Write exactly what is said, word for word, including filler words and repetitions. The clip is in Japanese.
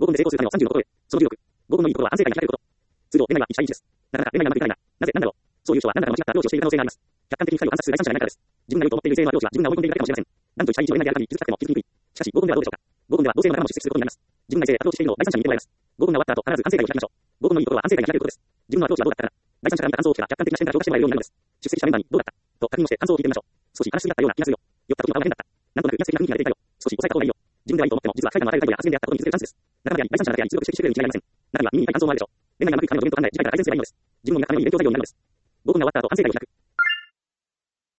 合コンで成功するためのさんじゅうのことへ。そのじゅうろく。合コンのいいところは安静会に開けること。通常、恋愛はいち対いちです。なかなか恋愛がうまくいかないな。なぜ、なんだろう。そういう人は何らかの間違ったアプローチをしている可能性があります。客観的に二人を観察する第三者がいないからです。自分が良いと思っている異性のアプローチは自分が追い込んでいるだけかもしれません。なんといち対いちの恋愛である限り気づかなくても気づきにくい。しかし、合コンではどうでしょうか。合コンでは同性の仲間も出席することになります。自分が異性でアプローチしているのを第三者に見てもらいます。合コンが終わった後、必ず安静会を開きましょう。合コンのいいところは安静会に開けることです。自分のアプローチはどうだったかな。第三者から見た感想を聞けば客観的な視点から評価してもらえるようになるのです。出席したメンバーにどうだったと確認をして感想を聞いてみましょう。少し話しすぎだったような気がするよ。酔った時の顔が変だった。なんとなく威圧的な雰囲気が出ていたよ。少し抑えた方がいいよ。自分ではいいと思っても実は最後の与える態度や発言であったことに気づけるチャンスです。仲間であり第三者の中であり強く指摘してくれるに違いありません。中には耳に痛い感想もあるでしょう。恋愛がうまくいくためのドリンクを考え、次回から改善すればいいのです。自分も見方のいい勉強材料になるのです。合コンが終わった後、反省会を開く。